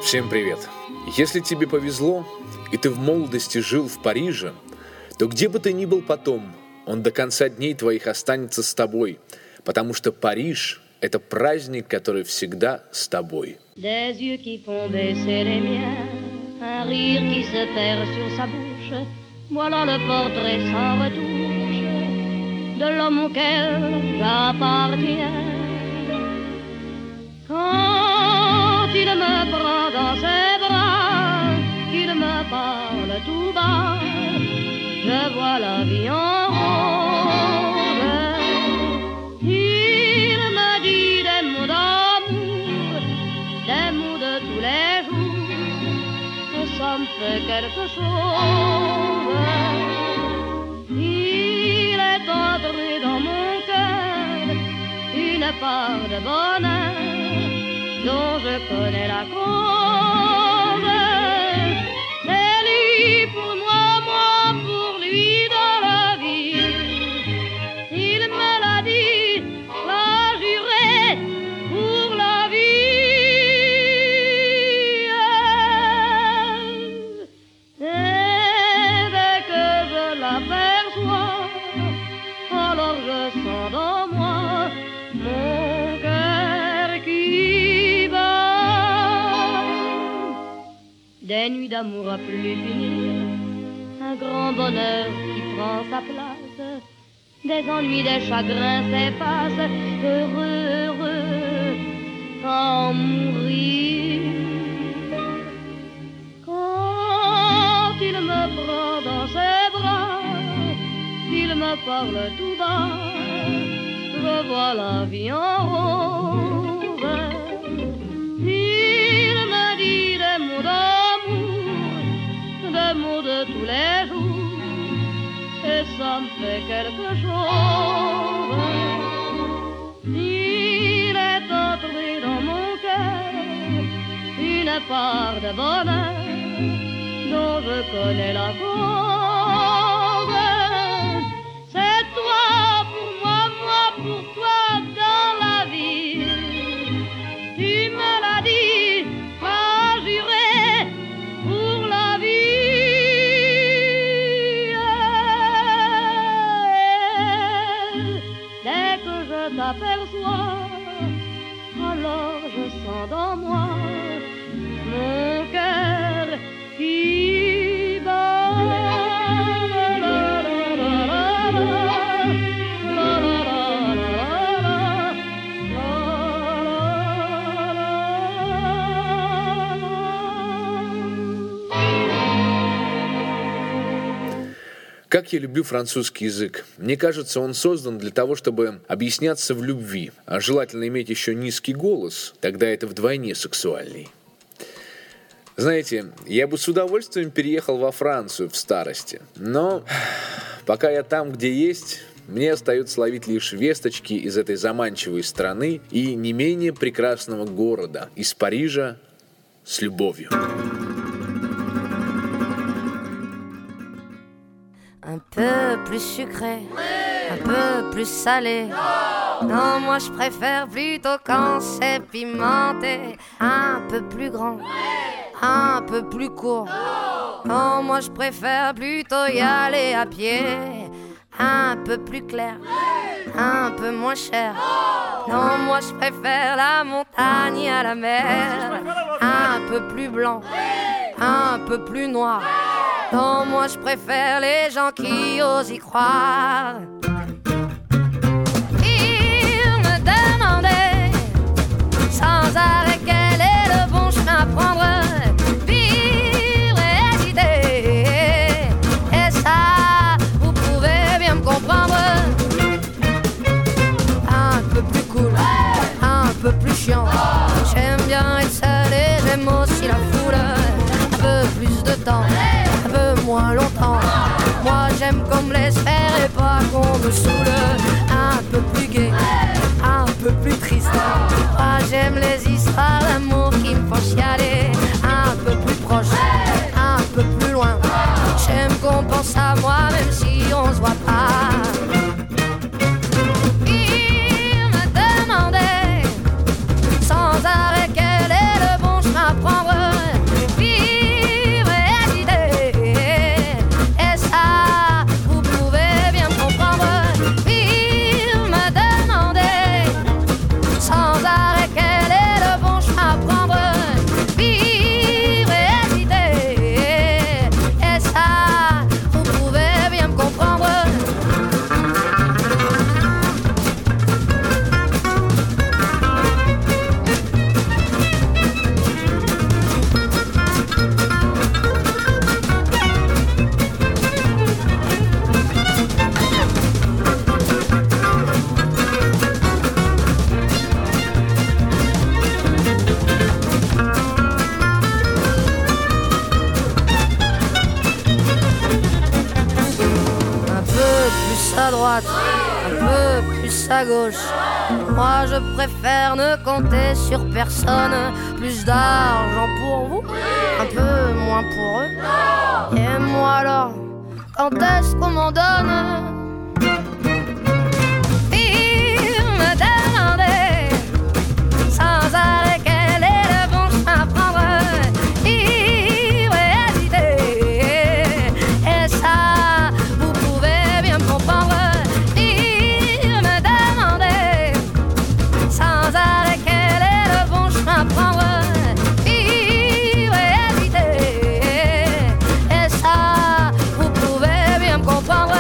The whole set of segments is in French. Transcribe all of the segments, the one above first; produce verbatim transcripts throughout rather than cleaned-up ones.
Всем привет! Если тебе повезло, и ты в молодости жил в Париже, то где бы ты ни был потом, он до конца дней твоих останется с тобой, потому что Париж – это праздник, который всегда с тобой. Des yeux qui font baisser les miens, un rire qui se perd sur sa bouche, voilà le portrait sans retouche de l'homme auquel j'appartiens. Quand il me prend dans ses bras, qu'il me parle tout bas, je vois la vie en rose. Il me dit des mots d'amour, des mots de tous les jours, et ça me fait quelque chose. Il est entré dans mon cœur une part de bonheur dont je connais la cause. C'est lui pour moi, moi pour lui dans la vie. Il me l'a dit, l'a juré pour la vie. Et dès que je l'aperçois, alors je sens dans moi mon cœur qui bat. Des nuits d'amour à plus finir, un grand bonheur qui prend sa place, des ennuis, des chagrins s'effacent, heureux, heureux, en mourir. Quand il me prend dans ses bras, il me parle tout bas, je vois la vie en rose. Il me dit des mots d'amour, des mots de tous les jours, et ça me fait quelque chose. Il est entré dans mon cœur une part de bonheur dont je connais la cause. C'est toi pour moi, moi pour toi dans la vie. Tu me l'as dit, pas juré pour la vie. Dès que je t'aperçois, alors je sens dans moi mon cœur qui bat. Как я люблю французский язык. Мне кажется, он создан для того, чтобы объясняться в любви. А желательно иметь еще низкий голос, тогда это вдвойне сексуальней. Знаете, я бы с удовольствием переехал во Францию в старости. Но пока я там, где есть, мне остается ловить лишь весточки из этой заманчивой страны и не менее прекрасного города, из Парижа с любовью. Un peu plus sucré, un peu plus salé. Non, moi je préfère plutôt quand c'est pimenté. Un peu plus grand, un peu plus court. Non, moi je préfère plutôt y aller à pied. Un peu plus clair, un peu moins cher. Non, moi je préfère la montagne à la mer. Un peu plus blanc, un peu plus noir. Non, moi je préfère les gens qui osent y croire. Il me demandait sans arrêt quel est le bon chemin à prendre. Vivre et hésiter, et ça, vous pouvez bien me comprendre. Un peu plus cool, un peu plus chiant. J'aime bien être seul et j'aime aussi la foule. Un peu plus de temps, un peu moins longtemps. Moi j'aime qu'on me laisse faire et pas qu'on me saoule. Un peu plus gai, un peu plus triste. Moi j'aime les histoires d'amour qui me font chialer. Un peu plus proche, un peu plus loin. J'aime qu'on pense à moi même si on se voit pas. Il me demandait sans arrêt quel est le bon chemin à prendre. droite, un peu plus à gauche. Moi je préfère ne compter sur personne. Plus d'argent pour vous, un peu moins pour eux. Et moi alors, quand est-ce qu'on m'en donne? Me demander sans arrêt quel est le bon chemin à prendre. Vivre et hésiter, et ça vous pouvez bien me comprendre. Vivre, me demander sans arrêt quel est le bon chemin à prendre. Vivre et hésiter, et ça vous pouvez bien me comprendre.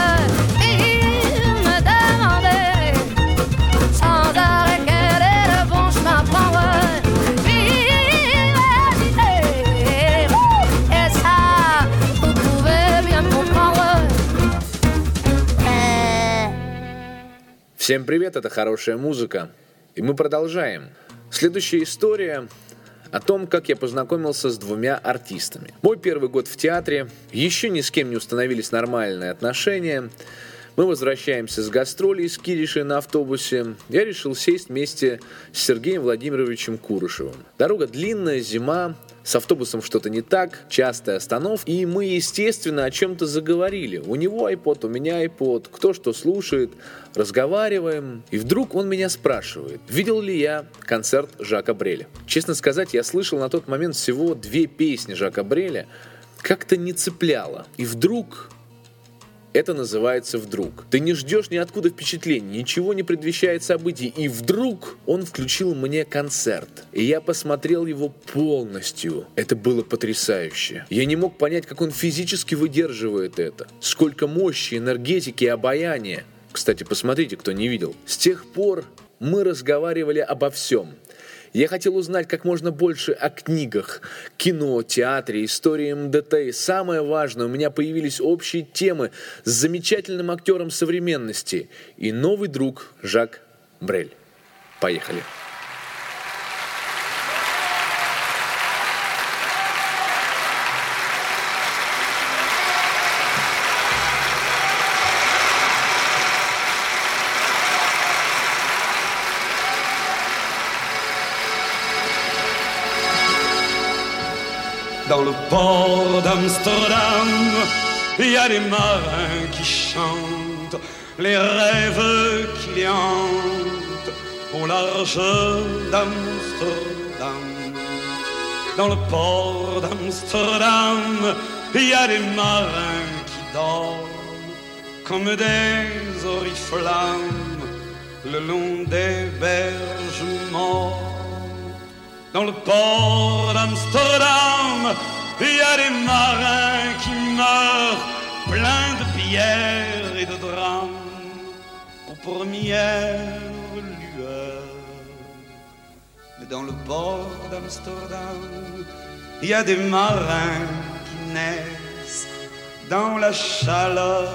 Всем привет, это «Хорошая музыка». И мы продолжаем. Следующая история о том, как я познакомился с двумя артистами. Мой первый год в театре, еще ни с кем не установились нормальные отношения. Мы возвращаемся с гастролей с Киришей на автобусе. Я решил сесть вместе с Сергеем Владимировичем Курышевым. Дорога длинная, зима, с автобусом что-то не так, частая остановка. И мы, естественно, о чем-то заговорили. У него iPod, у меня iPod, кто что слушает, разговариваем. И вдруг он меня спрашивает, видел ли я концерт Жака Бреля. Честно сказать, я слышал на тот момент всего две песни Жака Бреля. Как-то не цепляло. И вдруг... Это называется «вдруг». Ты не ждешь ниоткуда впечатлений, ничего не предвещает событий, и вдруг он включил мне концерт. И я посмотрел его полностью. Это было потрясающе. Я не мог понять, как он физически выдерживает это. Сколько мощи, энергетики и обаяния. Кстати, посмотрите, кто не видел. С тех пор мы разговаривали обо всем. Я хотел узнать как можно больше о книгах, кино, театре, истории эм дэ тэ. И самое важное, у меня появились общие темы с замечательным актером современности и новый друг Жак Брель. Поехали. Dans le port d'Amsterdam, il y a des marins qui chantent les rêves qui les hantent au large d'Amsterdam. Dans le port d'Amsterdam, il y a des marins qui dorment comme des oriflammes le long des berges mortes. Dans le port d'Amsterdam, il y a des marins qui meurent pleins de pierres et de drames aux premières lueurs. Mais dans le port d'Amsterdam, il y a des marins qui naissent dans la chaleur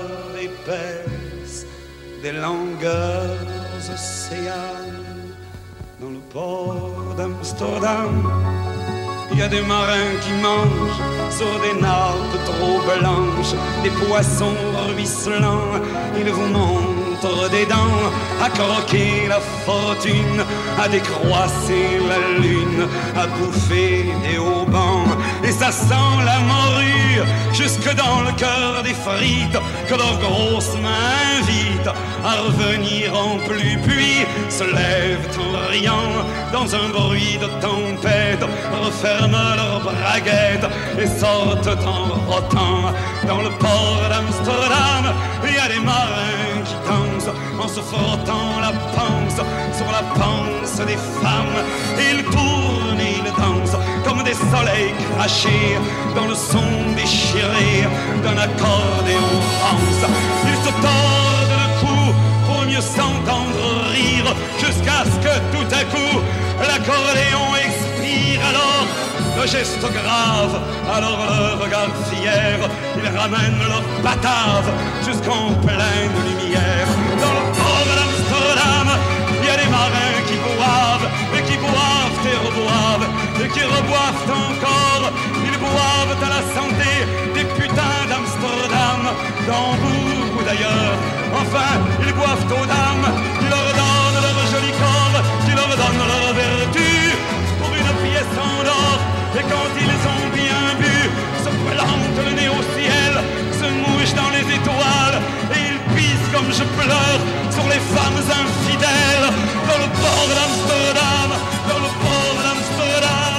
épaisse des longueurs océanes. Dans le port d'Amsterdam, il y a des marins qui mangent sur des nappes trop blanches des poissons ruisselants. Ils vous montrent des dents à croquer la fortune, à décroisser la lune, à bouffer des haubans. Et ça sent la morue jusque dans le cœur des frites que leurs grosses mains invitent à revenir en pluie. Puis se lèvent en riant dans un bruit de tempête, referment leurs braguettes et sortent en rotant. Dans le port d'Amsterdam, il y a des marins qui dansent en se frottant la panse sur la panse des femmes. Ils tournent et ils dansent comme des soleils crachés dans le son déchiré d'un accordéon rance. Ils se tordent le cou pour mieux s'entendre rire, jusqu'à ce que tout à coup l'accordéon expire. Alors le geste grave, alors le regard fier, ils ramènent leur batave jusqu'en pleine lumière. Dans le port d'Amsterdam, il y a des marins qui boivent et qui boivent et reboivent et qui reboivent encore. Ils boivent à la santé des putains d'Amsterdam, d'Hambourg ou d'ailleurs, en vin, ils boivent aux dames, qui leur donnent leur joli corps, qui leur donnent leur vertu, pour une pièce en or. Et quand ils ont bien bu, se plantent le nez au ciel, se mouchent dans les étoiles, et ils pissent comme je pleure sur les femmes infidèles, dans le port d'Amsterdam, dans le port d'Amsterdam.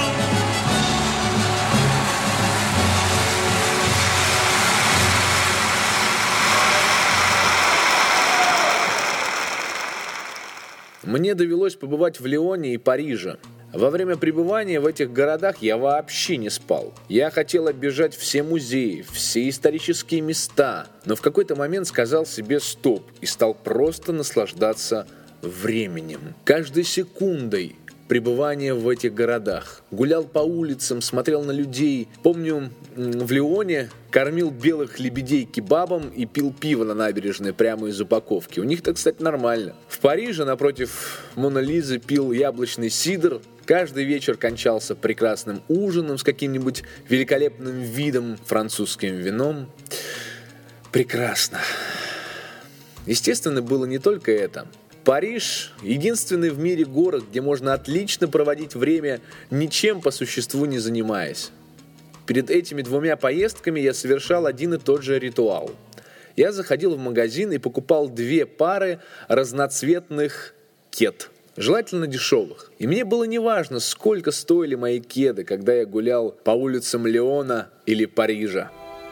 Мне довелось побывать в Лионе и Париже. Во время пребывания в этих городах я вообще не спал. Я хотел оббежать все музеи, все исторические места, но в какой-то момент сказал себе «стоп» и стал просто наслаждаться временем. Каждой секундой пребывания в этих городах. Гулял по улицам, смотрел на людей. Помню, в Лионе кормил белых лебедей кебабом и пил пиво на набережной прямо из упаковки. У них-то, кстати, нормально. В Париже напротив Мона Лизы пил яблочный сидр. Каждый вечер кончался прекрасным ужином с каким-нибудь великолепным видом, французским вином. Прекрасно. Естественно, было не только это. Париж – единственный в мире город, где можно отлично проводить время, ничем по существу не занимаясь. Перед этими двумя поездками я совершал один и тот же ритуал. Я заходил в магазин и покупал две пары разноцветных кед, желательно дешевых. И мне было неважно, сколько стоили мои кеды, когда я гулял по улицам Лиона или Парижа.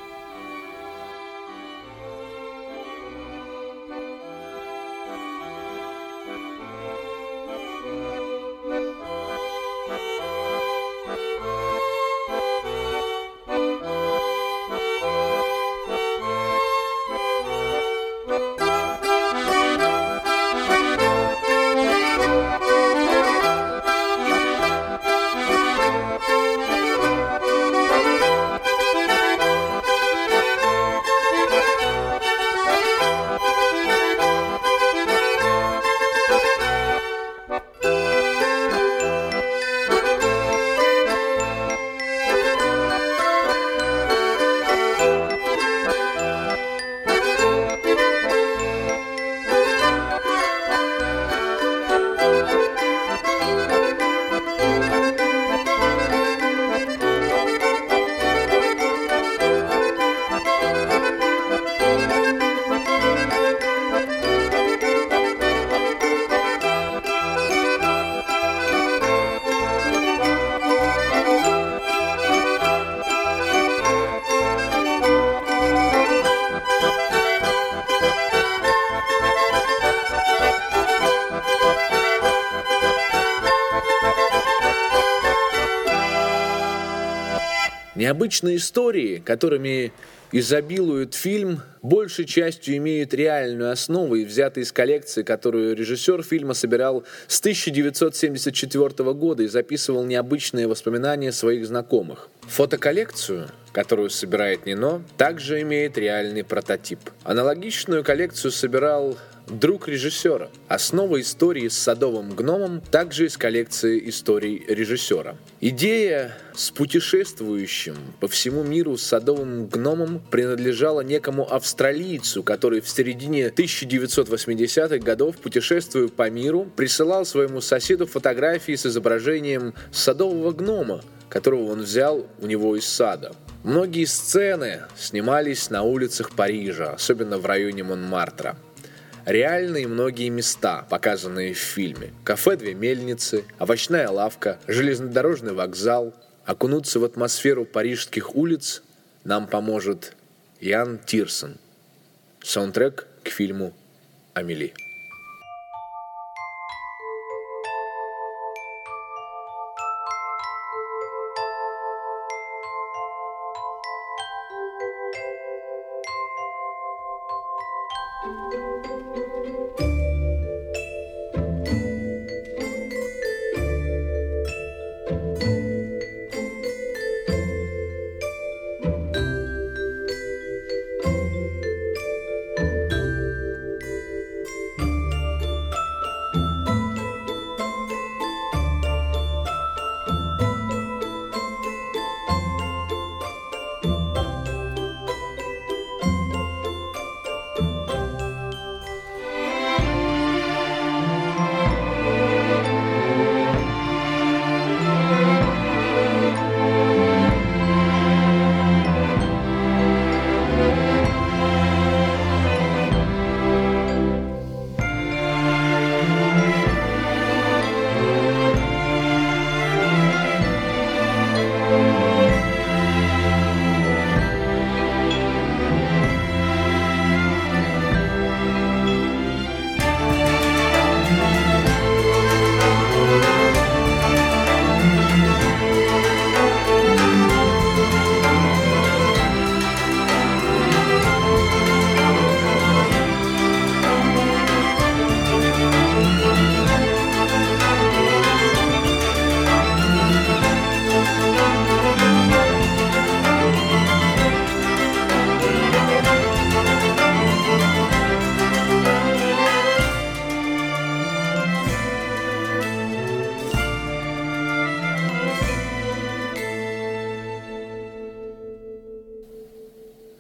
Необычные истории, которыми изобилует фильм, большей частью имеют реальную основу и взяты из коллекции, которую режиссер фильма собирал с тысяча девятьсот семьдесят четвёртого года и записывал необычные воспоминания своих знакомых. Фотоколлекцию, которую собирает Нино, также имеет реальный прототип. Аналогичную коллекцию собирал друг режиссера. Основа истории с садовым гномом также из коллекции историй режиссера. Идея с путешествующим по всему миру с садовым гномом принадлежала некому австралийцу, который в середине тысяча девятьсот восьмидесятых годов, путешествуя по миру, присылал своему соседу фотографии с изображением садового гнома, которого он взял у него из сада. Многие сцены снимались на улицах Парижа, особенно в районе Монмартра. Реальные многие места, показанные в фильме. Кафе «Две мельницы», овощная лавка, железнодорожный вокзал. Окунуться в атмосферу парижских улиц нам поможет Ян Тирсон. Саундтрек к фильму «Амели».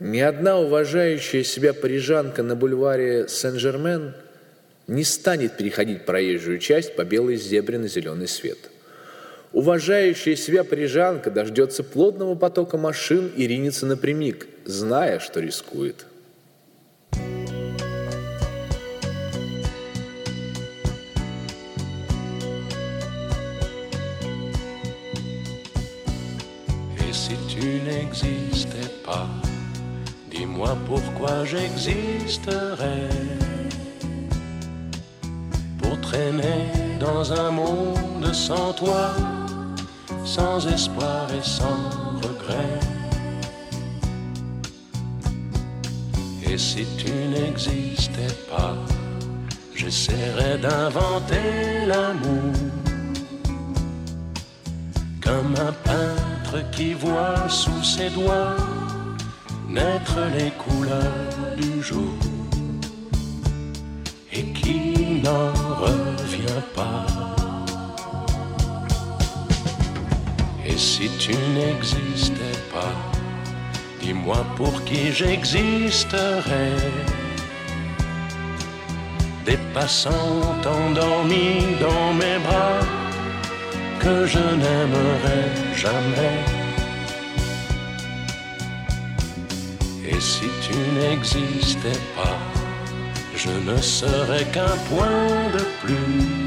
Ни одна уважающая себя парижанка на бульваре Сен-Жермен не станет переходить проезжую часть по белой зебре на зеленый свет. Уважающая себя парижанка дождется плотного потока машин и ринется напрямик, зная, что рискует. Et si tu n'existais pas, dis-moi pourquoi j'existerais. Pour traîner dans un monde sans toi, sans espoir et sans regret. Et si tu n'existais pas, j'essaierais d'inventer l'amour, comme un peintre qui voit sous ses doigts naître les couleurs du jour et qui n'en revient pas. Et si tu n'existais pas, dis-moi pour qui j'existerais. Des passants endormis dans mes bras que je n'aimerais jamais. Et si tu n'existais pas, je ne serais qu'un point de plus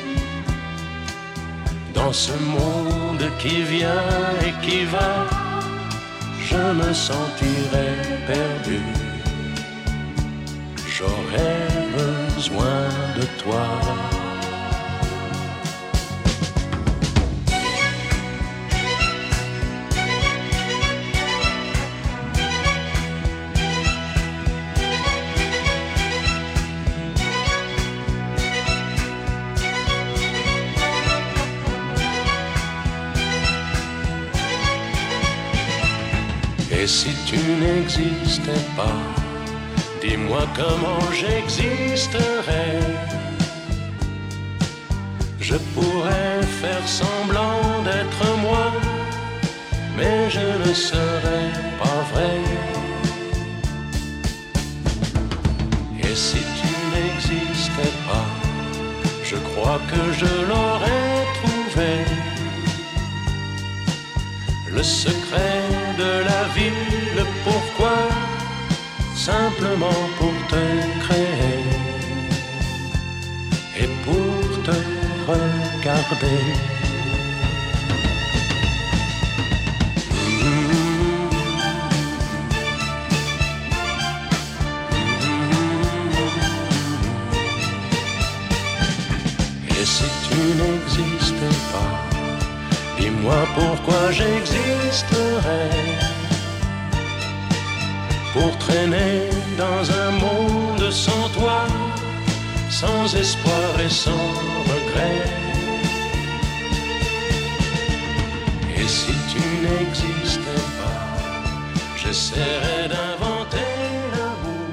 dans ce monde qui vient et qui va. Je me sentirais perdu. J'aurais besoin de toi. Et si tu n'existais pas, dis-moi comment j'existerais. Je pourrais faire semblant d'être moi, mais je ne serais pas vrai. Et si tu n'existais pas, je crois que je l'aurais trouvé. Le secret de la vie, le pourquoi, simplement pour te créer et pour te regarder. Et si tu n'existais pas, dis-moi pourquoi j'existerais. Pour traîner dans un monde sans toi, sans espoir et sans regret. Et si tu n'existais pas, j'essaierais d'inventer l'amour,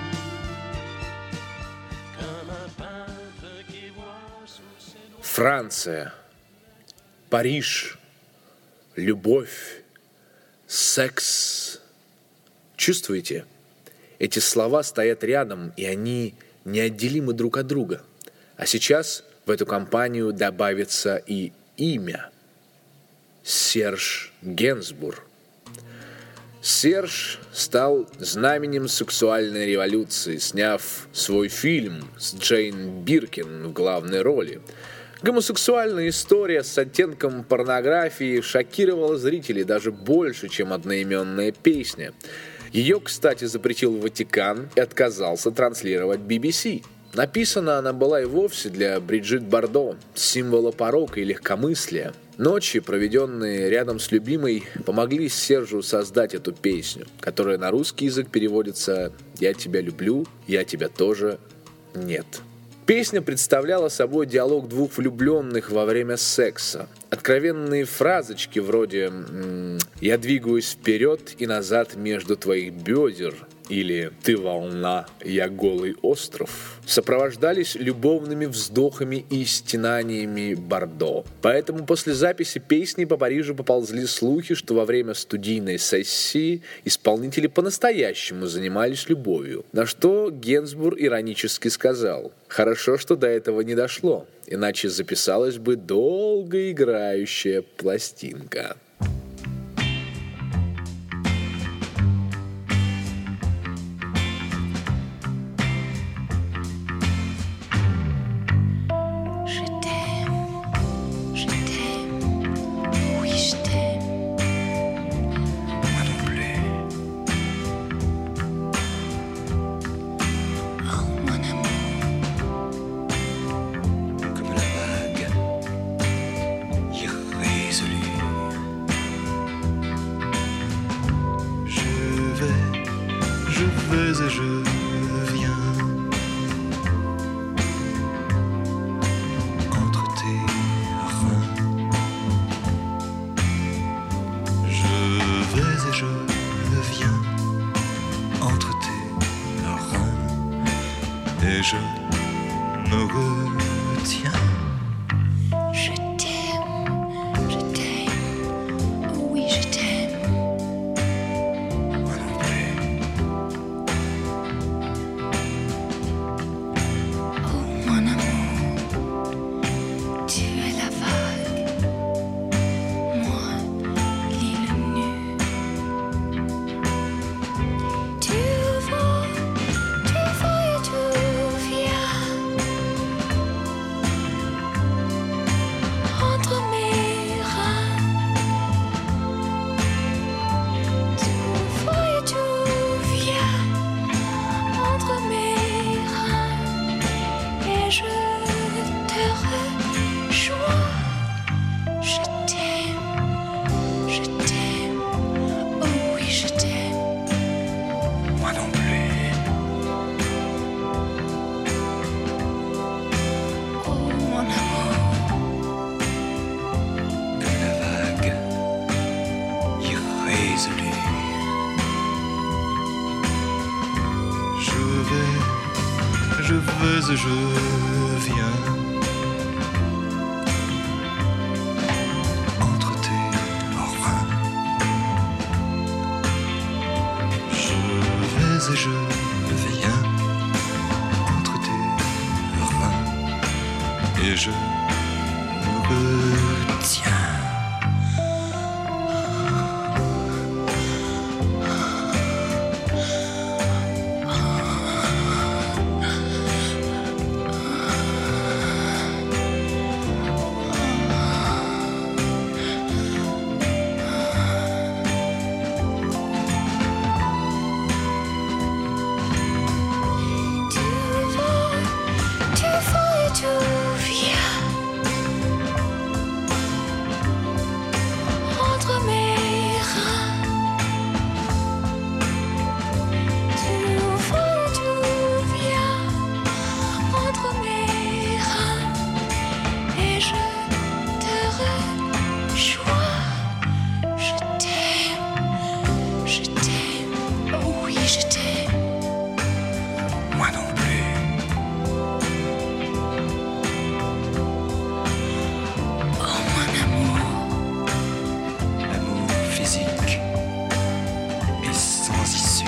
comme un peintre qui voit sous ses doigts. Франция, Париж, любовь, секс. Чувствуете? Эти слова стоят рядом, и они неотделимы друг от друга. А сейчас в эту компанию добавится и имя. Серж Генсбур. Серж стал знаменем сексуальной революции, сняв свой фильм с Джейн Биркин в главной роли. Гомосексуальная история с оттенком порнографии шокировала зрителей даже больше, чем одноименная песня. Ее, кстати, запретил Ватикан и отказался транслировать би би си. Написана она была и вовсе для Бриджит Бардо, символа порока и легкомыслия. Ночи, проведенные рядом с любимой, помогли Сержу создать эту песню, которая на русский язык переводится «Я тебя люблю, я тебя тоже нет». Песня представляла собой диалог двух влюбленных во время секса. Откровенные фразочки вроде «Я двигаюсь вперед и назад между твоих бедер» или «Ты волна, я голый остров» сопровождались любовными вздохами и стенаниями Бардо. Поэтому после записи песни по Парижу поползли слухи, что во время студийной сессии исполнители по-настоящему занимались любовью. На что Генсбур иронически сказал: «Хорошо, что до этого не дошло, иначе записалась бы долгоиграющая пластинка». Et je me retiens. Je t'aime, je t'aime, oui je t'aime. Moi non plus. Oh mon amour, tu es la vague, moi l'île nue. Tu vas, tu vas et tu viens entre mes reins. Tu vas et tu viens entre mes reins et je te rejoins. Je t'aime, je t'aime, oh oui je t'aime. Moi non plus. Oh mon amour, Comme la vague irrésolue. Je vais, je vais et je viens entre tes reins. Je vais et je viens entre tes reins et je me retiens. tu vas, tu vas et tu viens entre mes reins. Tu vas et tu viens entre mes reins et je te rejoins. Je t'aime, je t'aime, oh oui je t'aime. Moi non plus. Oh mon amour, L'amour physique est sans issue.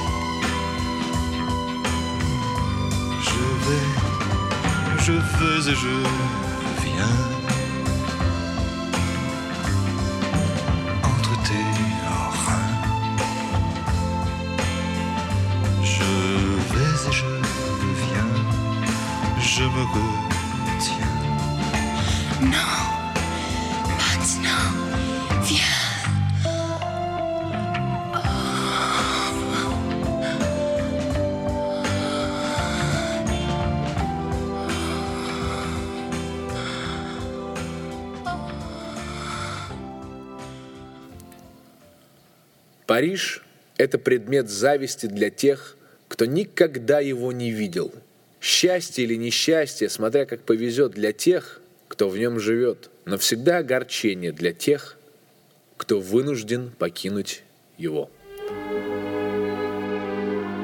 Je vais, je vais et je viens entre tes reins. Je vais et je viens, je me retiens. non, maintenant, viens. Париж – это предмет зависти для тех, кто никогда его не видел. Счастье или несчастье, смотря как повезет, для тех, кто в нем живет, но всегда огорчение для тех, кто вынужден покинуть его.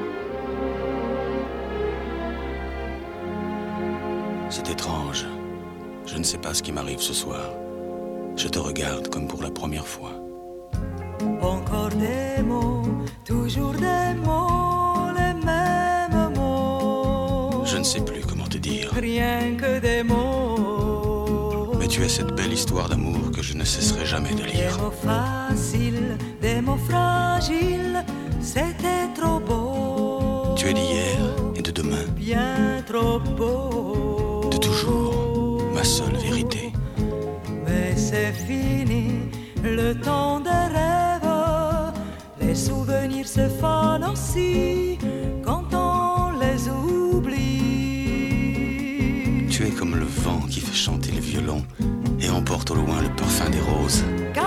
C'est étrange. Je ne sais pas ce qui m'arrive ce soir. Je te regarde comme pour la première fois. Encore des mots, toujours des mots, les mêmes mots. Je ne sais plus comment te dire. Rien que des mots. Mais tu es cette belle histoire d'amour que je ne cesserai jamais de lire. Des mots faciles, des mots fragiles, c'était trop beau. Tu es d'hier et de demain. Bien trop beau. De toujours, ma seule vérité. Mais c'est fini, le temps des rêves. Les souvenirs se fanent aussi quand on les oublie. Tu es comme le vent qui fait chanter le violon et emporte au loin le parfum des roses.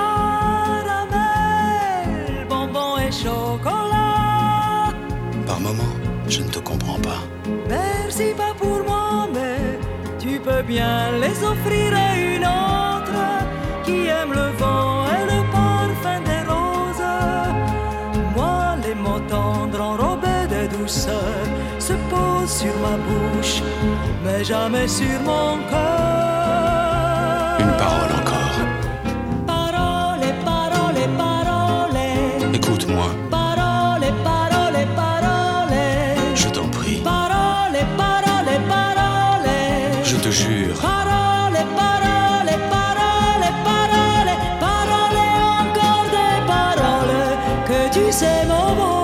Caramel, bonbon et chocolat. Par moments, je ne te comprends pas. Merci pas pour moi, mais tu peux bien les offrir à une autre qui aime le vent et le parfum des roses. Moi, les mots tendres enrobés de douceur se posent sur ma bouche, mais jamais sur mon cœur. Une parole encore. Parole, parole, parole. Écoute-moi. Parole, parole, parole. Je t'en prie. Parole, parole, parole. Je te jure. Parole, parole, parole, parole. Parole, encore des paroles que tu sais mon mot.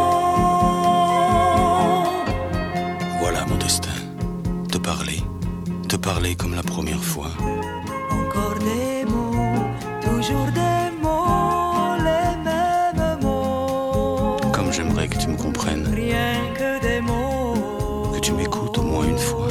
Voilà mon destin. Te parler. Te parler comme la première fois. Encore des mots, toujours des mots, les mêmes mots. Comme j'aimerais que tu me comprennes. Rien que des mots. Que tu m'écoutes au moins une fois.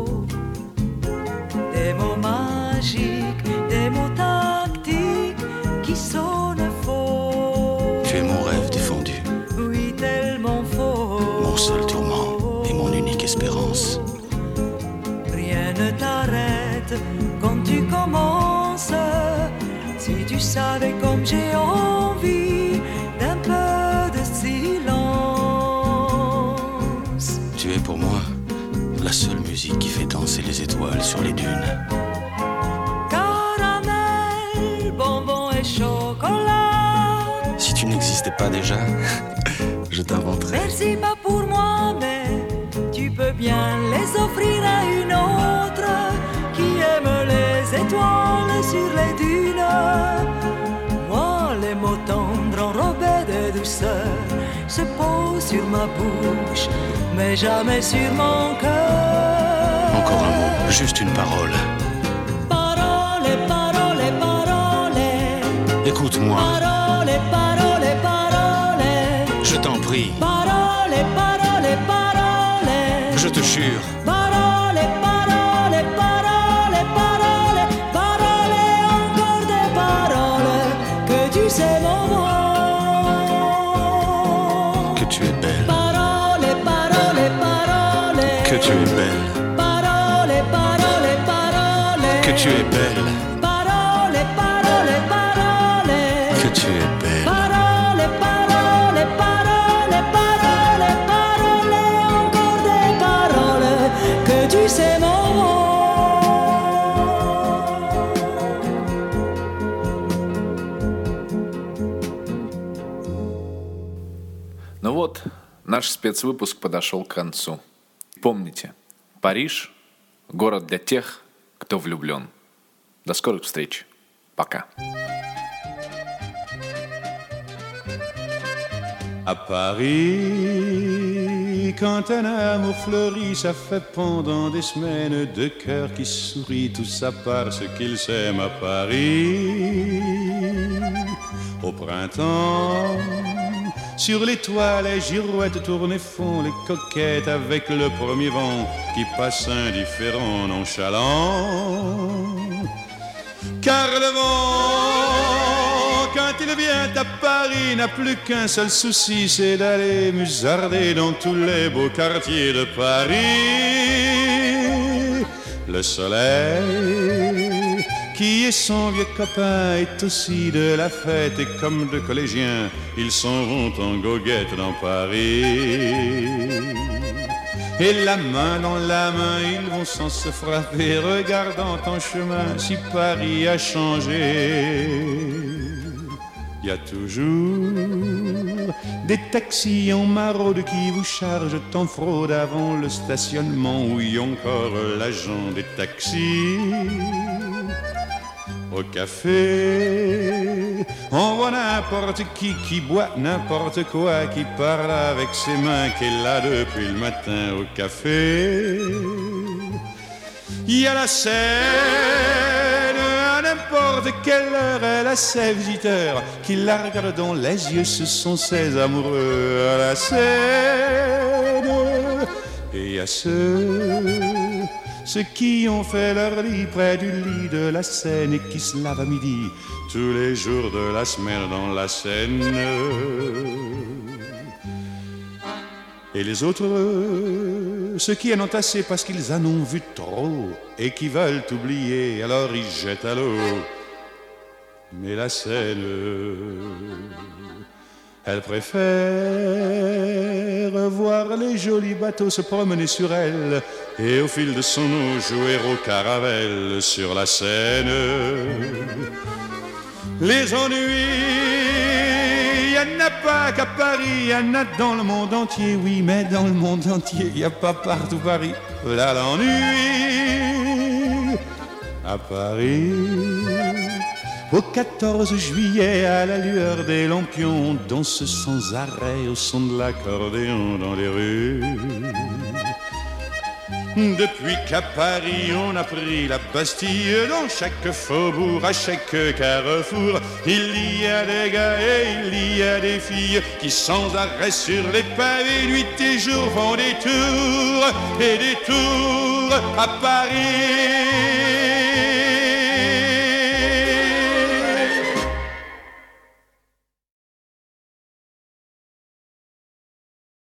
Des mots magiques, des mots tactiques qui sonnent faux. Tu es mon rêve défendu. Oui, tellement faux. Mon seul tourment et mon unique espérance. Rien ne t'arrête quand tu commences. Si tu savais comme j'ai envie d'un peu de silence. Tu es pour moi la seule musique qui fait danser les étoiles sur les dunes. Caramel, bonbon et chocolat. Si tu n'existais pas déjà, je t'inventerais. Merci pas pour moi, mais tu peux bien les offrir à une autre qui aime les étoiles sur les dunes. Moi, les mots tendres enrobés de douceur se posent sur ma bouche, mais jamais sur mon cœur. Encore un mot, juste une parole. Parole, parole, parole. Écoute-moi. Parole, parole, parole. Je t'en prie. Parole, parole, parole. Je te jure. Parole, parole, parole, parole. Parole, encore des paroles que tu sais mon mot. Que tu es belle. Parole, parole, parole. Que tu es belle. Parole, parole, parole. Que tu es belle. Parole, parole, parole. Que tu es belle. Parole, parole, parole, parole, parole, encore des paroles que tu sais mon mot. Ну вот, наш спецвыпуск подошел к концу. Помните, Париж – город для тех, кто влюблен. До скорых встреч. Пока. À Paris, quand un amour fleurit, ça fait pendant des semaines deux cœurs qui sourient, tout ça parce qu'ils s'aiment à Paris. Au printemps, sur les toits, les girouettes tournent et font les coquettes avec le premier vent qui passe indifférent, nonchalant. Car le vent, quand il vient à Paris, n'a plus qu'un seul souci, c'est d'aller musarder dans tous les beaux quartiers de Paris. Le soleil, qui est son vieux copain, est aussi de la fête, et comme deux collégiens, ils s'en vont en goguette dans Paris. Et la main dans la main, ils vont sans se frapper, regardant en chemin si Paris a changé. Il y a toujours des taxis en maraude qui vous chargent en fraude avant le stationnement. Oui, encore l'agent des taxis. Au café, on voit n'importe qui qui boit n'importe quoi, qui parle avec ses mains, qui est là depuis le matin au café. Il y a la scène, à n'importe quelle heure, elle a ses visiteurs qui la regardent dans les yeux, ce sont ses amoureux à la scène. Et il y a ceux, ceux qui ont fait leur lit près du lit de la Seine et qui se lavent à midi tous les jours de la semaine dans la Seine. Et les autres, ceux qui en ont assez parce qu'ils en ont vu trop et qui veulent oublier, alors ils jettent à l'eau. Mais la Seine, elle préfère voir les jolis bateaux se promener sur elle et au fil de son eau jouer au caravelle sur la Seine. Les ennuis, il n'y en a pas qu'à Paris, il y en a dans le monde entier, oui, mais dans le monde entier, il n'y a pas partout Paris. Là l'ennui à Paris. Au quatorze juillet, à la lueur des lampions, on danse sans arrêt au son de l'accordéon dans les rues. Depuis qu'à Paris on a pris la Bastille, dans chaque faubourg, à chaque carrefour, il y a des gars et il y a des filles qui sans arrêt sur les pavés, nuit et jour, font des tours et des tours à Paris.